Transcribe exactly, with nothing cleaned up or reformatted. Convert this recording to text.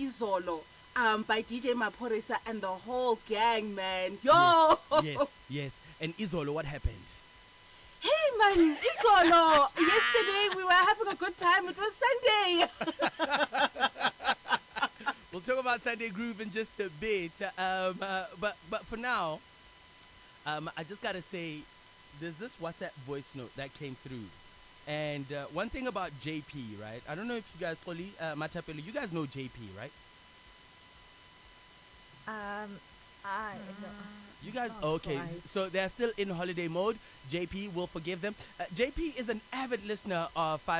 Izolo um, by D J Maporisa and the whole gang, man. Yo! Yes, yes, yes. And Izolo, what happened? Hey, man, Izolo! Yesterday we were having a good time. It was Sunday. We'll talk about Sunday Groove in just a bit. Um, uh, but but for now, um, I just gotta say, there's this WhatsApp voice note that came through. And uh, one thing about J P, right? I don't know if you guys, Poli, uh, Matapeli, you guys know J P, right? Um, I no, You guys, not okay? quite. So they're still in holiday mode. J P will forgive them. Uh, J P is an avid listener of Five